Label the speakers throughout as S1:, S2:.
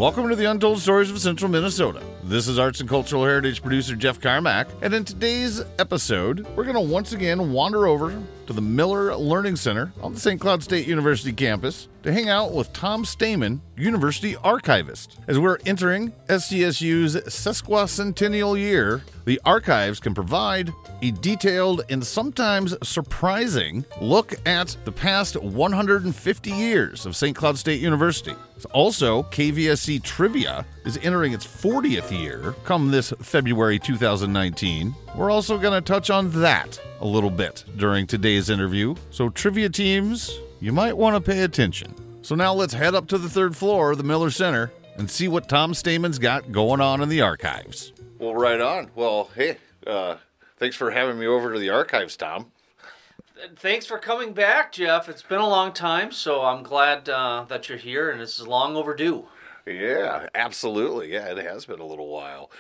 S1: Welcome to the Untold Stories of Central Minnesota. This is Arts and Cultural Heritage producer Jeff Carmack, and in today's episode, we're going to once again wander over to the Miller Learning Center on the St. Cloud State University campus to hang out with Tom Stamen, University Archivist. As we're entering SCSU's sesquicentennial year, the archives can provide a detailed and sometimes surprising look at the past 150 years of St. Cloud State University. Also, KVSC Trivia is entering its 40th year come this February 2019. We're also going to touch on that a little bit during today's interview. So trivia teams, you might want to pay attention. So now let's head up to the third floor of the Miller Center and see what Tom Stamen's got going on in the archives. Well, right on. Well, hey, thanks for having me over to the archives, Tom.
S2: Thanks for coming back, Jeff. It's been a long time, so I'm glad that you're here, and this is long overdue.
S1: Yeah, absolutely. Yeah, it has been a little while.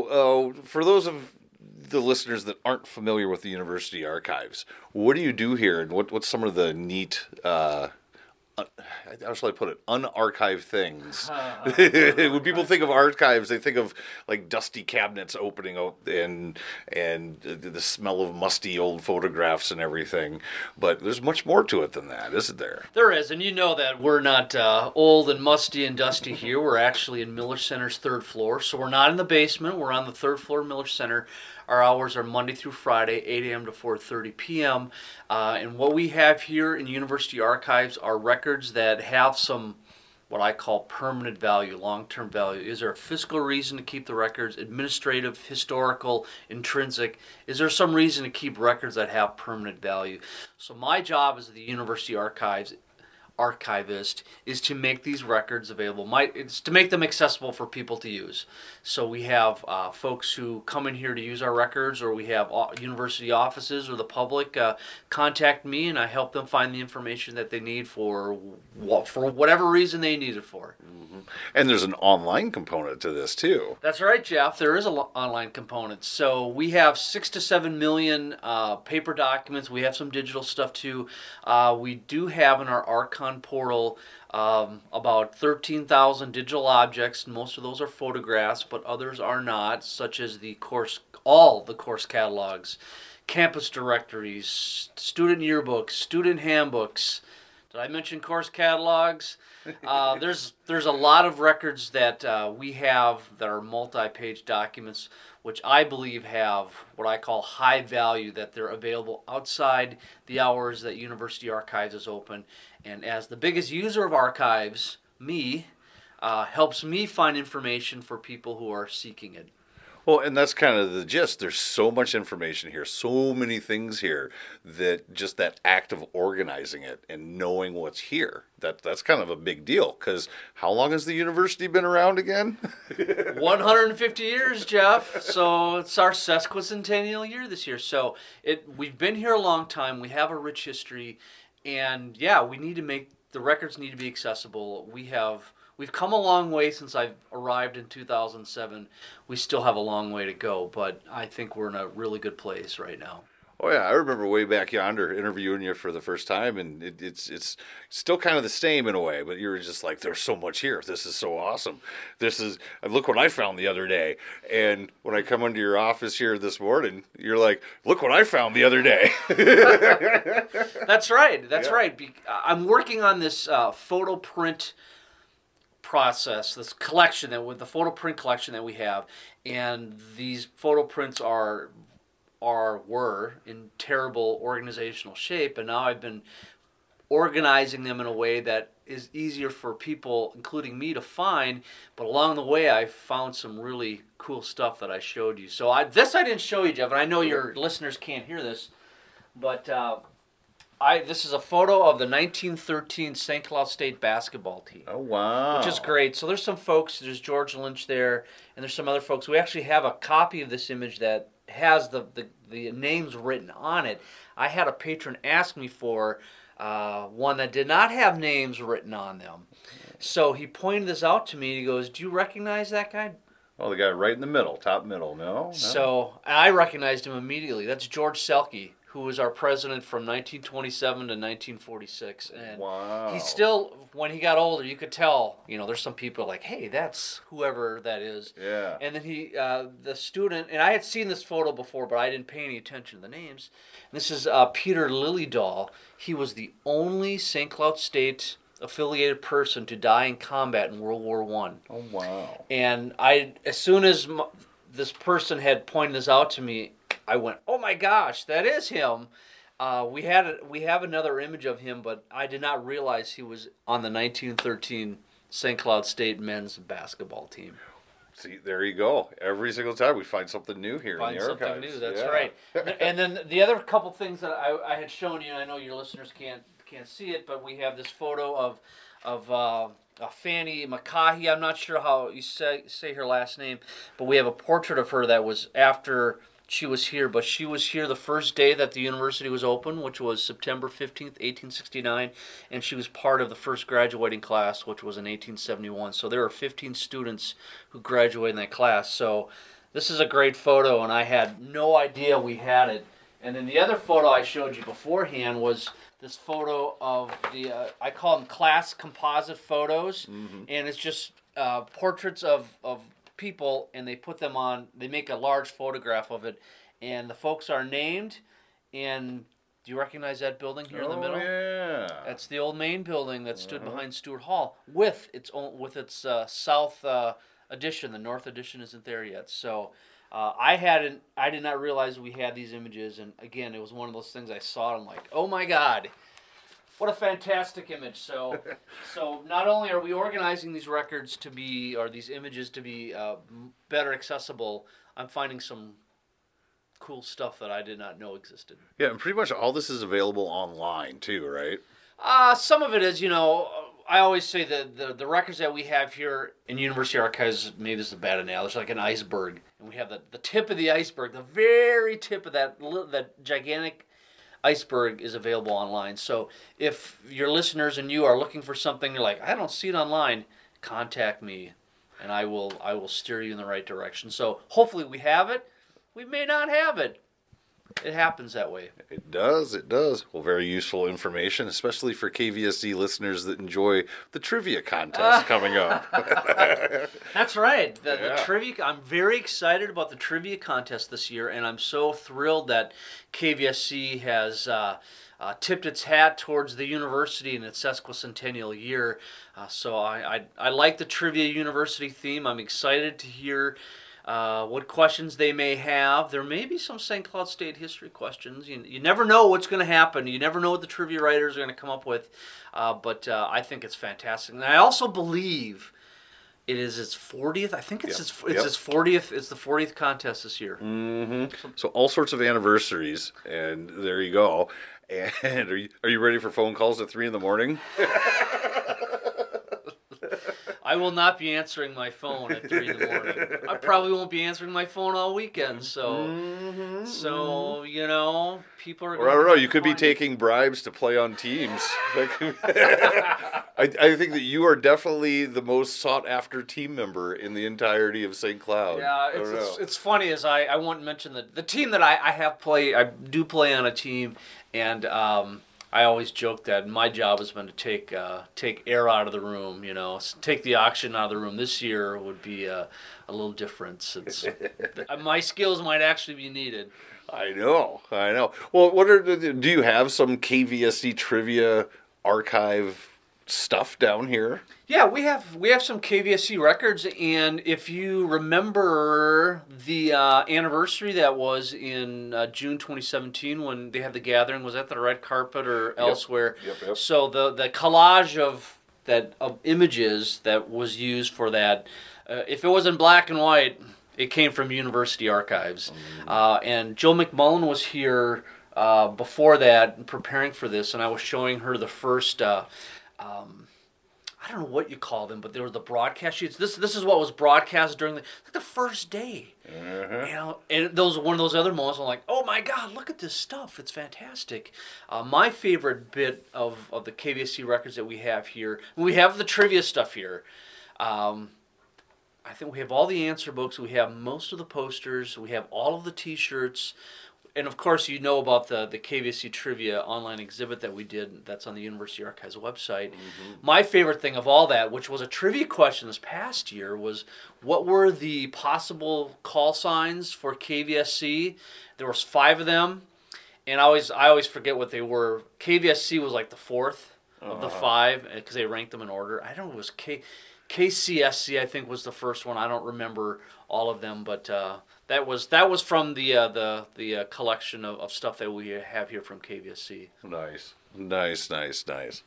S1: So for those of the listeners that aren't familiar with the university archives, what do you do here, and what's some of the neat, how shall I put it, unarchived things? When people think of archives, they think of like dusty cabinets opening up and the smell of musty old photographs and everything. But there's much more to it than that, isn't there?
S2: There is, and you know that we're not old and musty and dusty here. We're actually in Miller Center's third floor, so we're not in the basement. We're on the third floor of Miller Center. Our hours are Monday through Friday, 8 a.m. to 4:30 p.m. And what we have here in University Archives are records that have some, what I call permanent value, long-term value. Is there a fiscal reason to keep the records? Administrative, historical, intrinsic? Is there some reason to keep records that have permanent value? So my job as the University Archives archivist is to make these records available. It's to make them accessible for people to use. So we have folks who come in here to use our records, or we have university offices or the public contact me, and I help them find the information that they need for whatever reason they need it for.
S1: Mm-hmm. And there's an online component to this too.
S2: That's right, Jeff. There is an online component. So we have 6 to 7 million paper documents. We have some digital stuff too. We do have in our Archon portal about 13,000 digital objects. Most of those are photographs, but others are not, such as all the course catalogs, campus directories, student yearbooks, student handbooks. Did I mention course catalogs? There's a lot of records that we have that are multi-page documents, which I believe have what I call high value, that they're available outside the hours that University Archives is open. And as the biggest user of archives, helps me find information for people who are seeking it.
S1: Well, and that's kind of the gist. There's so much information here, so many things here, that just that act of organizing it and knowing what's here, that's kind of a big deal. Because how long has the university been around again?
S2: 150 years, Jeff. So it's our sesquicentennial year this year. So we've been here a long time. We have a rich history. And yeah, the records need to be accessible. We've come a long way since I arrived in 2007. We still have a long way to go, but I think we're in a really good place right now.
S1: Oh yeah, I remember way back yonder interviewing you for the first time, and it's still kind of the same in a way, but you're just like, there's so much here. This is so awesome. Look what I found the other day. And when I come into your office here this morning, you're like, look what I found the other day.
S2: That's right. That's right. I'm working on this photo print process, this collection with the photo print collection that we have, and these photo prints were in terrible organizational shape, and now I've been organizing them in a way that is easier for people, including me, to find. But along the way, I found some really cool stuff that I showed you. So I didn't show you, Jeff, and I know your listeners can't hear this, but this is a photo of the 1913 St. Cloud State basketball team.
S1: Oh, wow.
S2: Which is great. So there's some folks, there's George Lynch there, and there's some other folks. We actually have a copy of this image that has the names written on it. I had a patron ask me for one that did not have names written on them. So he pointed this out to me, and he goes, do you recognize that guy?
S1: Oh, the guy right in the middle, top middle, no?
S2: So I recognized him immediately. That's George Selke, who was our president from 1927 to 1946. And
S1: Wow.
S2: he still, when he got older, you could tell, there's some people like, hey, that's whoever that is.
S1: Yeah.
S2: And then the student, and I had seen this photo before, but I didn't pay any attention to the names. And this is Peter Liljedahl. He was the only St. Cloud State affiliated person to die in combat in World War I.
S1: Oh, wow.
S2: And as soon as this person had pointed this out to me, I went, oh my gosh, that is him. We have another image of him, but I did not realize he was on the 1913 St. Cloud State men's basketball team.
S1: See, there you go. Every single time we find something new here in the archives.
S2: Find something new, that's right. And then the other couple things that I had shown you, and I know your listeners can't see it, but we have this photo of Fanny McCahey. I'm not sure how you say her last name, but we have a portrait of her that was after she was here, but she was here the first day that the university was open, which was September 15th, 1869, and she was part of the first graduating class, which was in 1871. So there are 15 students who graduated in that class. So this is a great photo, and I had no idea we had it. And then the other photo I showed you beforehand was this photo of I call them class composite photos, and it's just portraits of people, and they make a large photograph of it, and the folks are named. And do you recognize that building here in the middle?
S1: Yeah,
S2: that's the old main building that stood behind Stewart Hall with its south addition. The north addition isn't there yet. So I did not realize we had these images, and again, it was one of those things I saw, and I'm like, oh my God, what a fantastic image. So not only are we organizing these records these images to be better accessible, I'm finding some cool stuff that I did not know existed.
S1: Yeah, and pretty much all this is available online too, right?
S2: Some of it is, I always say that the records that we have here in University Archives, maybe this is a bad analogy, like an iceberg. And we have the tip of the iceberg, the very tip of that gigantic iceberg is available online. So if your listeners and you are looking for something, you're like, I don't see it online, contact me, and I will steer you in the right direction. So hopefully we have it. We may not have it. It happens that way.
S1: It does. Well, very useful information, especially for KVSD listeners that enjoy the trivia contest coming up.
S2: That's right. The trivia. I'm very excited about the trivia contest this year, and I'm so thrilled that KVSC has tipped its hat towards the university in its sesquicentennial year. So I like the Trivia University theme. I'm excited to hear what questions they may have. There may be some St. Cloud State history questions. You never know what's going to happen. You never know what the trivia writers are going to come up with. But I think it's fantastic. And I also believe it is its 40th. I think it's its 40th. It's the 40th contest this year.
S1: Mm-hmm. So all sorts of anniversaries, and there you go. And are you ready for phone calls at 3 a.m?
S2: I will not be answering my phone at 3 a.m. I probably won't be answering my phone all weekend. So, people are.
S1: Or I don't know. You could be taking bribes to play on teams. I think that you are definitely the most sought after team member in the entirety of St. Cloud.
S2: Yeah, it's funny as I won't mention the team that I have played. I do play on a team, and I always joke that my job has been to take air out of the room, take the oxygen out of the room. This year would be a little different. My skills might actually be needed.
S1: I know. Well, do you have some KVSC trivia archive stuff down here?
S2: Yeah, we have some KVSC records, and if you remember the anniversary that was in June 2017 when they had the gathering, was that the red carpet or elsewhere?
S1: Yep.
S2: So the collage of images that was used for that, if it was in black and white, it came from University Archives. And Jill McMullen was here before that preparing for this, and I was showing her the first I don't know what you call them, but there were the broadcast sheets. This is what was broadcast during the first day. And those one of those other moments, I'm like, oh my God, look at this stuff. It's fantastic. My favorite bit of the KVSC records that we have here, we have the trivia stuff here. I think we have all the answer books. We have most of the posters. We have all of the T-shirts. and of course, you know about the KVSC Trivia online exhibit that we did that's on the University Archives website. My favorite thing of all that, which was a trivia question this past year, was what were the possible call signs for KVSC? There was 5 of them, and I always forget what they were. KVSC was like the 4th of the 5 because they ranked them in order. I don't know, it was KCSC, I think, was the first one. I don't remember all of them, but that was from the collection of stuff that we have here from KVSC.
S1: Nice.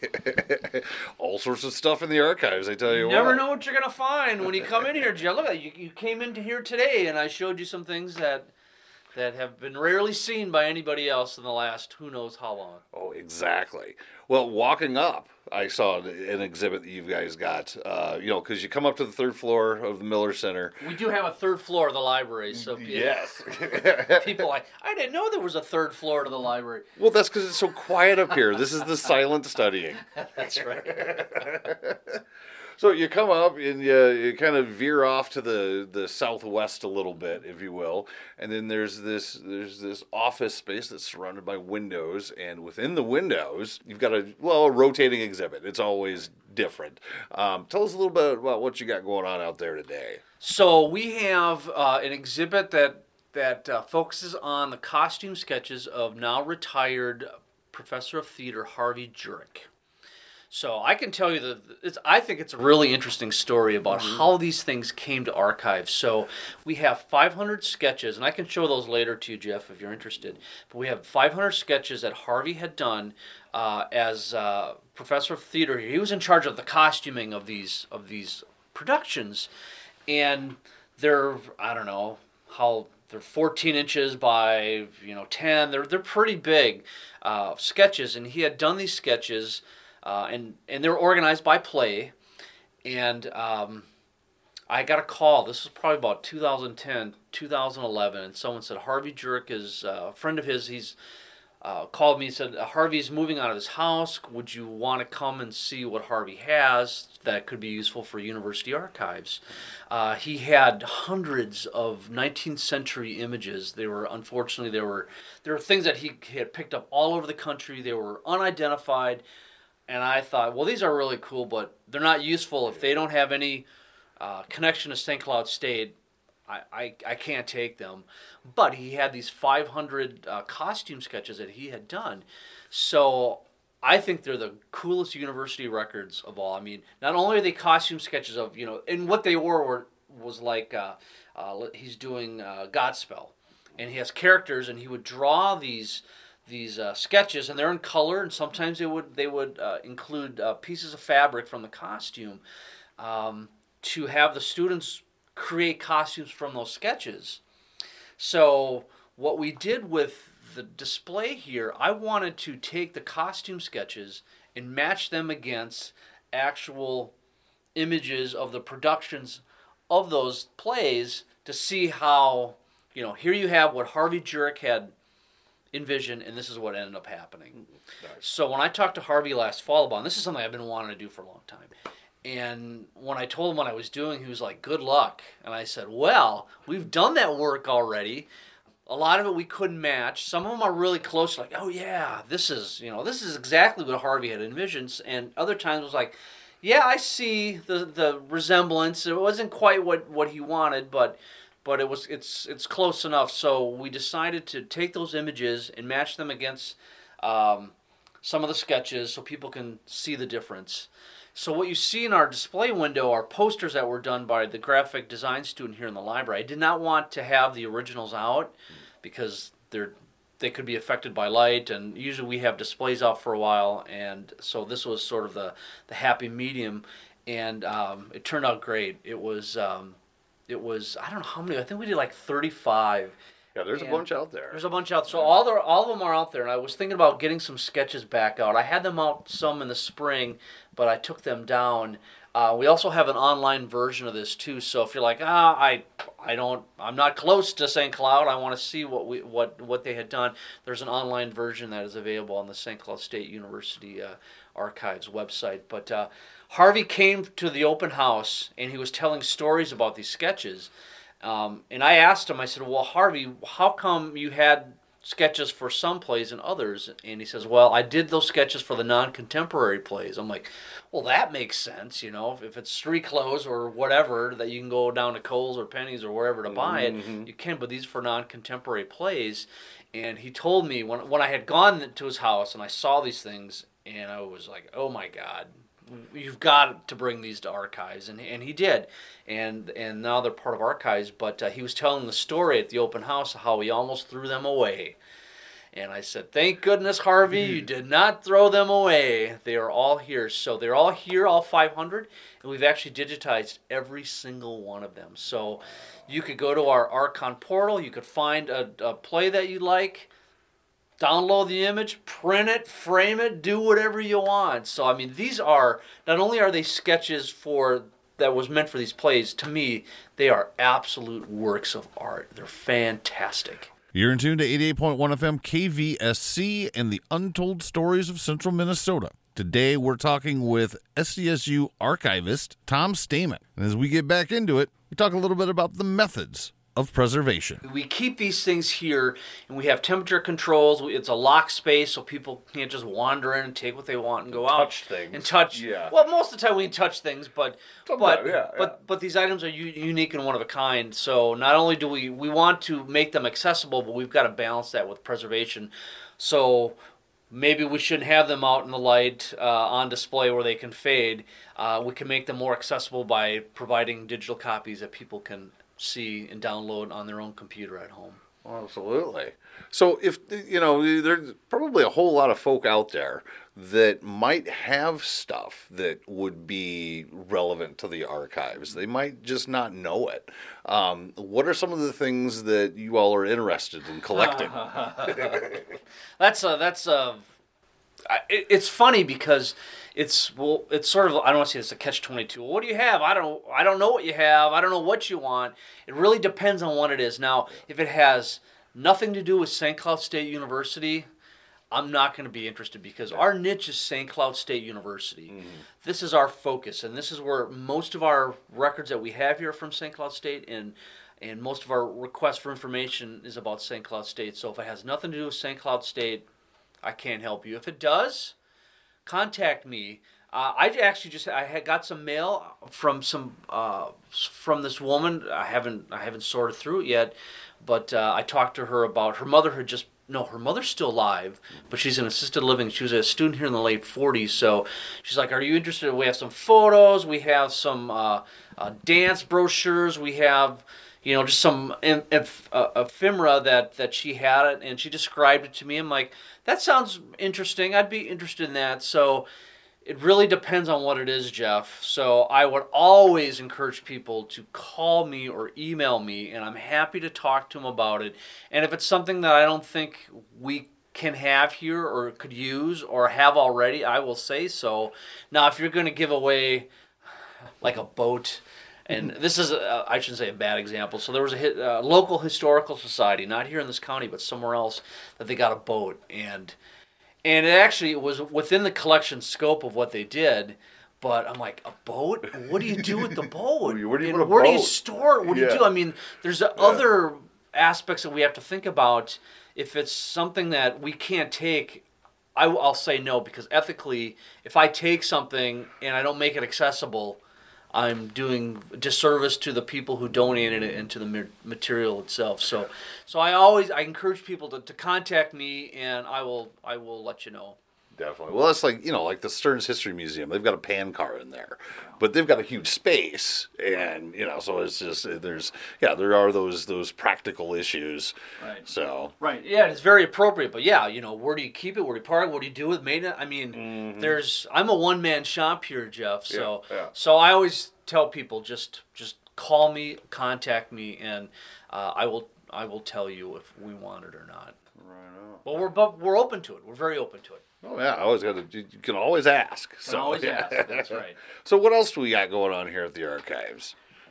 S1: All sorts of stuff in the archives, I tell you what.
S2: You never know what you're going to find when you come in here, Jeff. Look, you came into here today, and I showed you some things that have been rarely seen by anybody else in the last who knows how long.
S1: Oh, exactly. Well, walking up, I saw an exhibit that you guys got, because you come up to the 3rd floor of the Miller Center.
S2: We do have a 3rd floor of the library, so
S1: yes.
S2: People I didn't know there was a 3rd floor to the library.
S1: Well, that's because it's so quiet up here. This is the silent studying.
S2: That's right.
S1: So you come up and you kind of veer off to the southwest a little bit, if you will, and then there's this office space that's surrounded by windows, and within the windows you've got a rotating exhibit. It's always different. Tell us a little bit about what you got going on out there today.
S2: So we have an exhibit that focuses on the costume sketches of now retired professor of theater Harvey Jurek. So I can tell you that I think it's a really interesting story about how these things came to archives. So we have 500 sketches, and I can show those later to you, Jeff, if you're interested. But we have 500 sketches that Harvey had done as professor of theater. He was in charge of the costuming of these productions, and they're they're 14 inches by 10. They're pretty big sketches, and he had done these sketches. And they were organized by play, and I got a call. This was probably about 2010, 2011, and someone said Harvey Jurek is a friend of his. He's called me and said Harvey's moving out of his house. Would you want to come and see what Harvey has that could be useful for university archives? He had hundreds of 19th century images. They were things that he had picked up all over the country. They were unidentified. And I thought, well, these are really cool, but they're not useful if they don't have any connection to St. Cloud State. I can't take them. But he had these 500 costume sketches that he had done. So I think they're the coolest university records of all. I mean, not only are they costume sketches of, and what they was like he's doing Godspell. And he has characters, and he would draw these sketches, and they're in color, and sometimes they would include pieces of fabric from the costume to have the students create costumes from those sketches. So what we did with the display here, I wanted to take the costume sketches and match them against actual images of the productions of those plays to see how, here you have what Harvey Jurek had envisioned, and this is what ended up happening. Nice. So when I talked to Harvey last fall about, and this is something I've been wanting to do for a long time, and when I told him what I was doing, he was like, good luck. And I said, well, we've done that work already. A lot of it we couldn't match. Some of them are really close, like, oh yeah, this is exactly what Harvey had envisioned. And other times it was like, yeah, I see the resemblance. It wasn't quite what he wanted, but it's close enough. So we decided to take those images and match them against some of the sketches so people can see the difference. So what you see in our display window are posters that were done by the graphic design student here in the library. I did not want to have the originals out because they could be affected by light, and usually we have displays out for a while, and so this was sort of the happy medium, and it turned out great. It was I don't know how many. I think we did like 35.
S1: Yeah, there's a bunch out there.
S2: There's a bunch out. So all of them are out there, and I was thinking about getting some sketches back out. I had them out some in the spring, but I took them down. We also have an online version of this too. So if you're like, I'm not close to St. Cloud, I want to see what they had done, there's an online version that is available on the St. Cloud State University Archives website. But Harvey came to the open house, and he was telling stories about these sketches. And I asked him, I said, well, Harvey, how come you had sketches for some plays and others? And he says, well, I did those sketches for the non-contemporary plays. I'm like, well, that makes sense, you know, if it's street clothes or whatever that you can go down to Kohl's or Penny's or wherever to buy it, you can, but these for non-contemporary plays. And he told me when I had gone to his house and I saw these things, and I was like, oh my God, you've got to bring these to Archives, and he did, and now they're part of Archives. But he was telling the story at the open house of how he almost threw them away, and I said, thank goodness, Harvey, you did not throw them away. They are all here. So they're all here, all 500, and we've actually digitized every single one of them. So you could go to our Archon portal, you could find a play that you like, download the image, print it, frame it, do whatever you want. So, I mean, these are, not only are they sketches that was meant for these plays, to me, they are absolute works of art. They're fantastic.
S1: You're in tune to 88.1 FM KVSC and the untold stories of Central Minnesota. Today, we're talking with SCSU archivist Tom Stamen. And as we get back into it, we talk a little bit about the methods of preservation.
S2: We keep these things here, and we have temperature controls. It's a locked space, so people can't just wander in and take what they want and go out.
S3: Touch things.
S2: And touch.
S3: Yeah.
S2: Well, most of the time we can touch things, but these items are unique and one of a kind. So not only do we want to make them accessible, but we've got to balance that with preservation. So maybe we shouldn't have them out in the light on display where they can fade. We can make them more accessible by providing digital copies that people can see and download on their own computer at home.
S3: Absolutely. So if, there's probably a whole lot of folk out there that might have stuff that would be relevant to the archives. They might just not know it. What are some of the things that you all are interested in collecting?
S2: It's funny because it's sort of, I don't want to say it's a catch-22. What do you have? I don't know what you have. I don't know what you want. It really depends on what it is. Now, if it has nothing to do with St. Cloud State University, I'm not going to be interested because our niche is St. Cloud State University. Mm-hmm. This is our focus, and this is where most of our records that we have here are from St. Cloud State, and most of our requests for information is about St. Cloud State. So if it has nothing to do with St. Cloud State, I can't help you. If it does, contact me. I had got some mail from this woman. I haven't sorted through it yet, but I talked to her about her mother her mother's still alive, but she's in assisted living. She was a student here in the late 40s, so she's like, are you interested? We have some photos. We have some dance brochures. We have, just some ephemera that she had it, and she described it to me. I'm like, that sounds interesting. I'd be interested in that. So it really depends on what it is, Jeff. So I would always encourage people to call me or email me, and I'm happy to talk to them about it. And if it's something that I don't think we can have here or could use or have already, I will say so. Now, if you're going to give away like a boat, and this is, I shouldn't say a bad example. So there was a local historical society, not here in this county, but somewhere else, that they got a boat. And it was within the collection scope of what they did. But I'm like, a boat? What do you do with the boat?
S3: Where do you put a
S2: Where do you
S3: boat?
S2: store it? What do you do? I mean, there's other aspects that we have to think about. If it's something that we can't take, I'll say no, because ethically, if I take something and I don't make it accessible, I'm doing disservice to the people who donated it and to the material itself. So I encourage people to contact me, and I will let you know.
S3: Definitely. Well, that's like the Stearns History Museum. They've got a pan car in there, but they've got a huge space, and so it's just there are those practical issues.
S2: Right.
S3: So.
S2: Right. Yeah, it's very appropriate. But yeah, where do you keep it? Where do you park? What do you do with maintenance? I mean, I'm a one-man shop here, Jeff. So so I always tell people just call me, contact me, and I will tell you if we want it or not. Right on. But we're open to it. We're very open to it.
S3: Oh yeah, you can always ask.
S2: Always ask. That's right.
S3: So what else do we got going on here at the archives?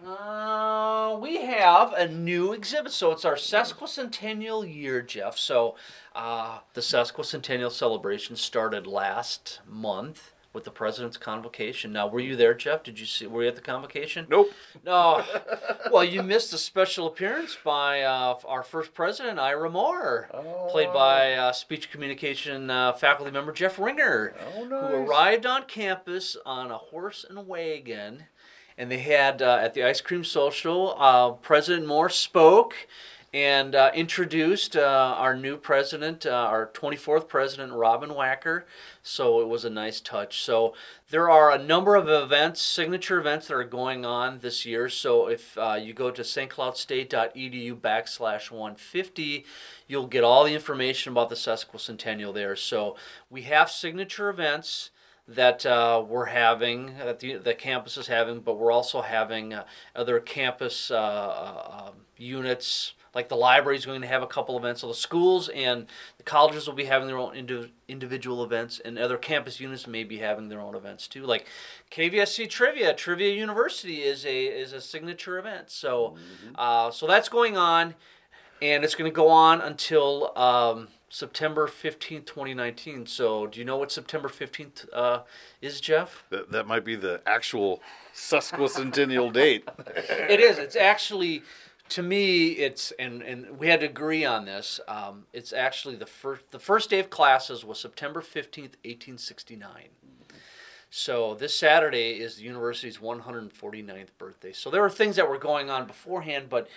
S2: We have a new exhibit. So it's our sesquicentennial year, Jeff. So the sesquicentennial celebration started last month, with the president's convocation. Now, were you there, Jeff? Were you at the convocation?
S3: Nope.
S2: No. Well, you missed a special appearance by our first president, Ira Moore, played by speech communication faculty member Jeff Ringer,
S3: Oh, nice.
S2: who arrived on campus on a horse and wagon. And they had, at the Ice Cream Social, President Moore spoke and introduced our new president, our 24th president, Robin Wacker. So it was a nice touch. So there are a number of events, signature events that are going on this year. So if you go to stcloudstate.edu/150, you'll get all the information about the sesquicentennial there. So we have signature events that we're having, that the campus is having, but we're also having other campus units. Like the library is going to have a couple events. So the schools and the colleges will be having their own individual events, and other campus units may be having their own events too. Like KVSC Trivia University is a signature event. So so that's going on, and it's going to go on until September 15th, 2019. So do you know what September 15th is, Jeff?
S3: That might be the actual sesquicentennial date.
S2: It is. It's actually... To me, it's and we had to agree on this. It's actually the first day of classes was September 15th, 1869. So this Saturday is the university's 149th birthday. So there were things that were going on beforehand, but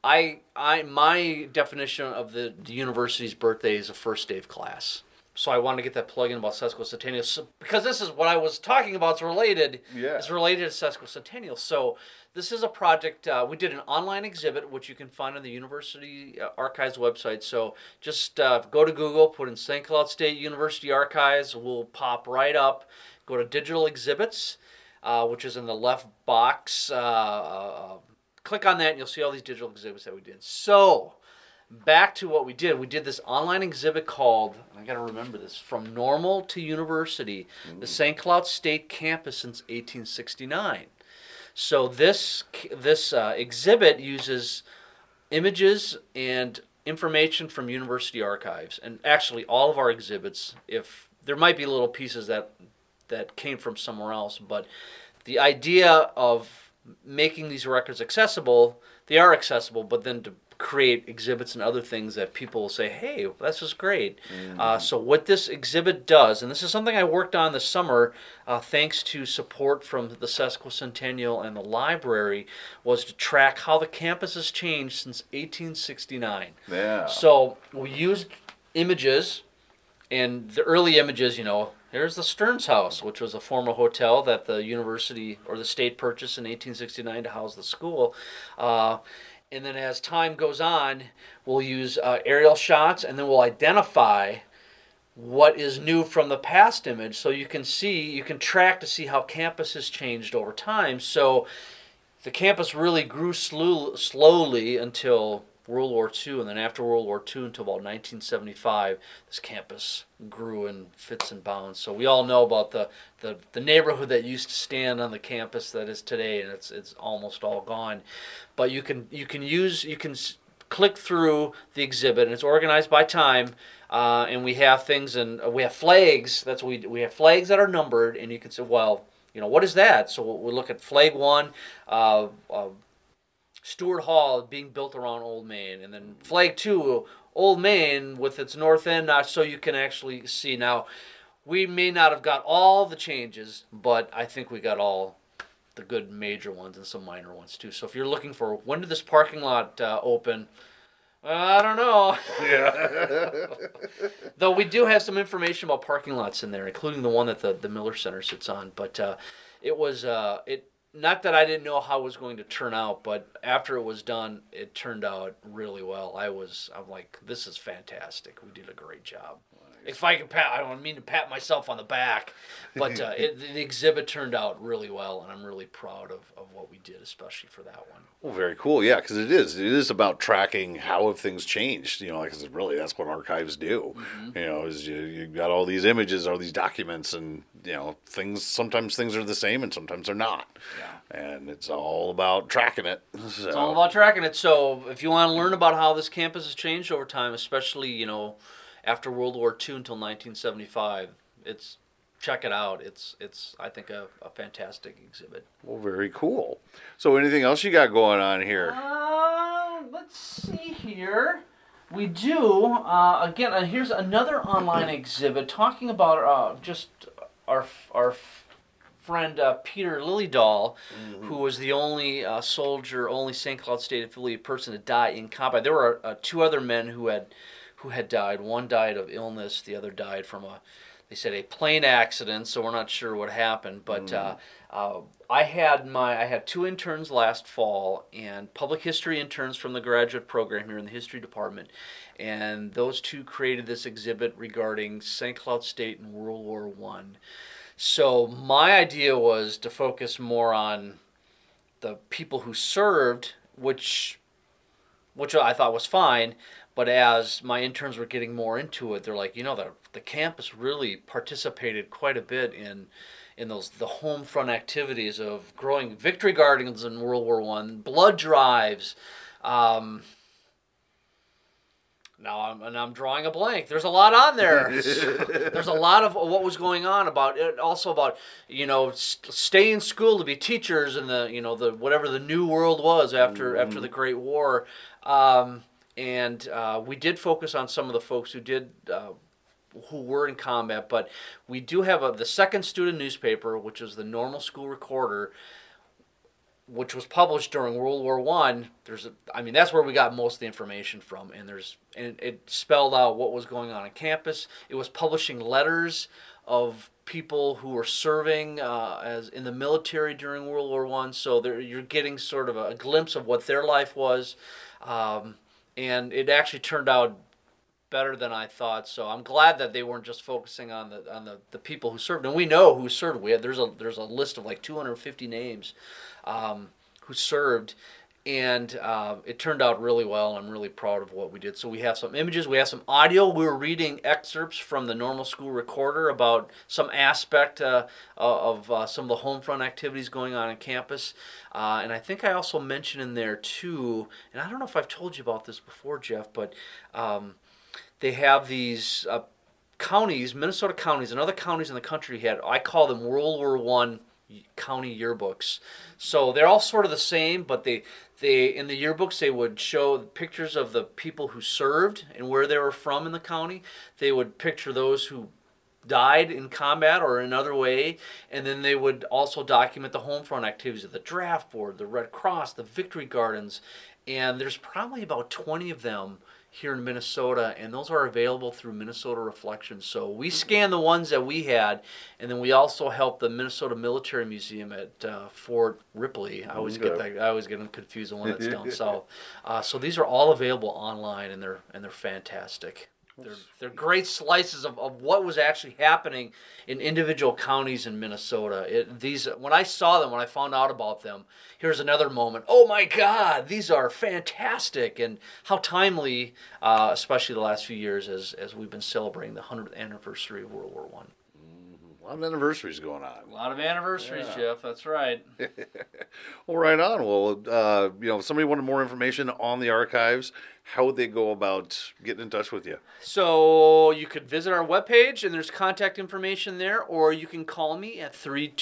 S2: my definition of the university's birthday is the first day of class. So I wanted to get that plug in about sesquicentennial, because this is what I was talking about. It's related.
S3: Yeah.
S2: It's related to sesquicentennial. So this is a project. We did an online exhibit, which you can find on the University Archives website. So just go to Google, put in St. Cloud State University Archives. We'll pop right up. Go to Digital Exhibits, which is in the left box. Click on that, and you'll see all these digital exhibits that we did. So back to what we did. We did this online exhibit called, I got to remember this, From Normal to University, the St. Cloud State Campus since 1869. So this exhibit uses images and information from university archives, and actually all of our exhibits, if there might be little pieces that came from somewhere else, but the idea of making these records accessible, they are accessible, but then to create exhibits and other things that people will say, hey, this is great. So what this exhibit does, and this is something I worked on this summer, thanks to support from the Sesquicentennial and the library, was to track how the campus has changed since 1869.
S3: Yeah.
S2: So we used images, and the early images, there's the Stearns House, which was a former hotel that the university or the state purchased in 1869 to house the school. And then as time goes on, we'll use aerial shots, and then we'll identify what is new from the past image. So you can track to see how campus has changed over time. So the campus really grew slowly until World War II, and then after World War II until about 1975, this campus grew in fits and bounds. So we all know about the neighborhood that used to stand on the campus that is today, and it's almost all gone. But you can click through the exhibit, and it's organized by time, and we have things, and we have flags. That's what we have flags that are numbered, and you can say, well, what is that? So we look at flag 1. Stewart Hall being built around Old Main, and then flag 2, Old Main with its north end, so you can actually see. Now, we may not have got all the changes, but I think we got all the good major ones and some minor ones too. So if you're looking for when did this parking lot open, I don't know. Yeah. Though we do have some information about parking lots in there, including the one that the Miller Center sits on. But it was not that I didn't know how it was going to turn out, but after it was done, it turned out really well. I'm like, this is fantastic. We did a great job. If I can I don't mean to pat myself on the back, but the exhibit turned out really well, and I'm really proud of what we did, especially for that one.
S3: Well, very cool. Yeah, because it is about tracking how have things changed. Like I said, really, that's what archives do. Mm-hmm. Is you got all these images, all these documents, and sometimes things are the same, and sometimes they're not. Yeah. And it's all about tracking it. So.
S2: It's all about tracking it. So if you want to learn about how this campus has changed over time, especially after World War II until 1975, it's check it out. It's I think a fantastic exhibit.
S3: Well, very cool. So anything else you got going on here?
S2: Let's see here. We do again. Here's another online exhibit talking about just our friend Peter Liljedahl, who was the only soldier, only St. Cloud State affiliate person to die in combat. There were 2 other men who had died. One died of illness. The other died from they said a plane accident. So we're not sure what happened. But I had 2 interns last fall, and public history interns from the graduate program here in the history department, and those 2 created this exhibit regarding St. Cloud State in World War I. So my idea was to focus more on the people who served, which I thought was fine. But as my interns were getting more into it, they're like, the campus really participated quite a bit in the home front activities of growing victory gardens in World War I, blood drives. Now I'm drawing a blank. There's a lot on there. There's a lot of what was going on about it. Also about stay in school to be teachers in the whatever the new world was after the Great War, and we did focus on some of the folks who were in combat. But we do have the second student newspaper, which is the Normal School Recorder, which was published during World War I. That's where we got most of the information from, and it spelled out what was going on campus. It was publishing letters of people who were serving as in the military during World War I. So you're getting sort of a glimpse of what their life was, and it actually turned out better than I thought. So I'm glad that they weren't just focusing on the people who served, and we know who served. There's a list of like 250 names who served, and it turned out really well. I'm really proud of what we did. So we have some images, we have some audio. We were reading excerpts from the Normal School Recorder about some aspect of some of the home front activities going on campus. And I think I also mentioned in there too, and I don't know if I've told you about this before, Jeff, but they have these counties, Minnesota counties, and other counties in the country I call them World War I county yearbooks. So they're all sort of the same, but they in the yearbooks they would show pictures of the people who served and where they were from in the county. They would picture those who died in combat or in another way, and then they would also document the home front activities of the draft board, the Red Cross, the victory gardens, and there's probably about 20 of them here in Minnesota, and those are available through Minnesota Reflections. So we scanned the ones that we had, and then we also helped the Minnesota Military Museum at Fort Ripley. I always get them confused on one that's down south. So these are all available online, and they're fantastic. They're great slices of what was actually happening in individual counties in Minnesota. When I saw them, when I found out about them, here's another moment. Oh my God, these are fantastic, and how timely, especially the last few years as we've been celebrating the 100th anniversary of World War I.
S3: A lot of anniversaries going on.
S2: A lot of anniversaries, yeah. Jeff. That's right.
S3: Well, right on. Well, if somebody wanted more information on the archives, how would they go about getting in touch with you?
S2: So you could visit our webpage, and there's contact information there, or you can call me at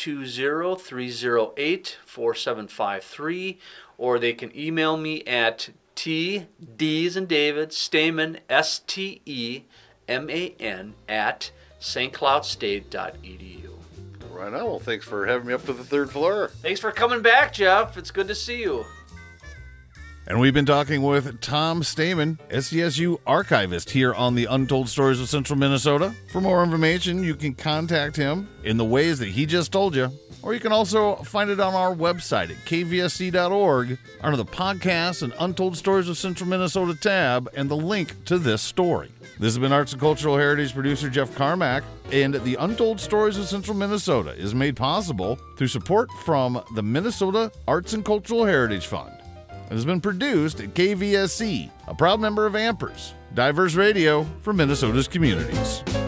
S2: 320-308-4753, or they can email me at D as in David, Stamen, STEMAN, at stcloudstate.edu.
S3: Right on. Well, thanks for having me up to the third floor.
S2: Thanks for coming back, Jeff. It's good to see you.
S1: And we've been talking with Tom Stamen, SDSU archivist here on the Untold Stories of Central Minnesota. For more information, you can contact him in the ways that he just told you, or you can also find it on our website at kvsc.org under the Podcasts and Untold Stories of Central Minnesota tab and the link to this story. This has been Arts and Cultural Heritage producer Jeff Carmack, and the Untold Stories of Central Minnesota is made possible through support from the Minnesota Arts and Cultural Heritage Fund. It has been produced at KVSC, a proud member of Ampers, diverse radio for Minnesota's communities.